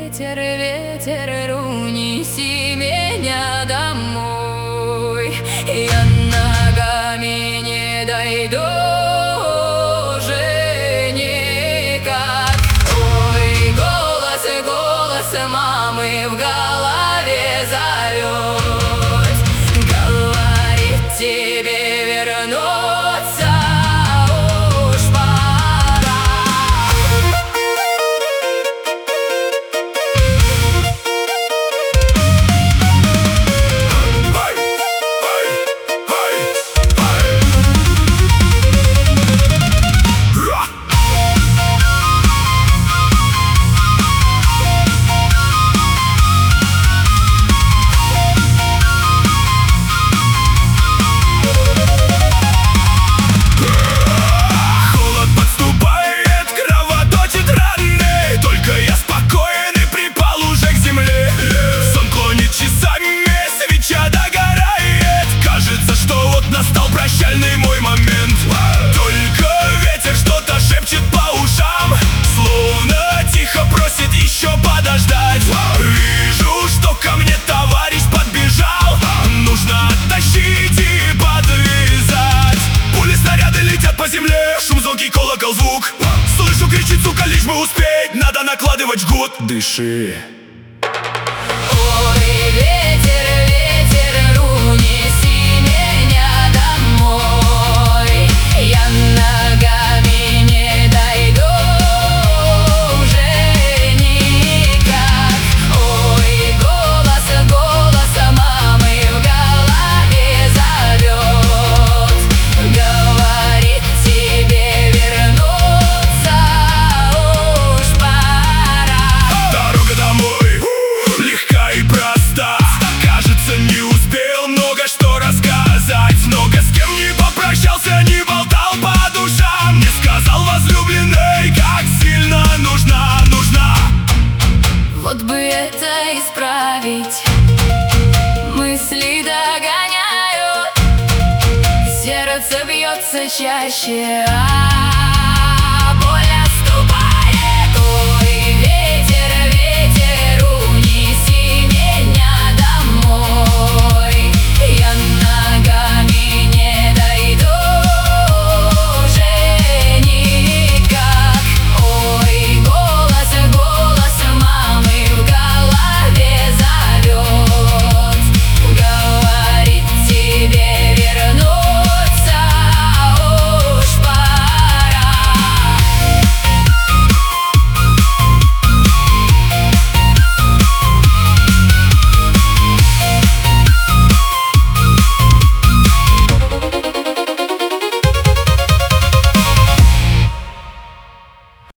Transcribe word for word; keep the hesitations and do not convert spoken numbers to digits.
ветер, ветер, унеси меня домой. Я ногами не дойду уже никак. Ой, голос, голос мамы в голове зовет, говорит тебе вернуться уж пора. Настал прощальный мой момент. Только ветер что-то шепчет по ушам, словно тихо просит еще подождать. Вижу, что ко мне товарищ подбежал, нужно оттащить и подвязать. Пули, снаряды летят по земле, шум, звонкий колокол, звук. Слышу, кричит, сука, лишь бы успеть, надо накладывать жгут. Дыши. Ой, ветер, ветер, унеси меня домой. Я ногами не дойду уже никак. Ой, голос, голос мамы в голове зовет, говорит тебе вернуться уж пора. Дорога домой легка и проста, кажется, не успел много что рассказать. Много с кем не попрощался, не болтал по душам, не сказал возлюбленной, как сильно нужна, нужна. Вот бы это исправить, мысли догоняют, сердце бьется чаще. А-а-а.